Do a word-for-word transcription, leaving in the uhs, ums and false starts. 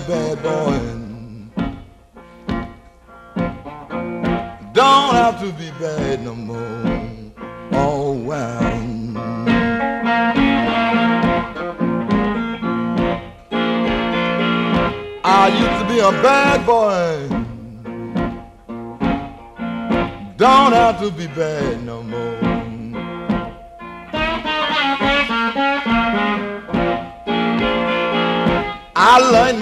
bad boy. Don't have to be bad no more. Oh wow. I used to be a bad boy. Don't have to be bad no more. I learned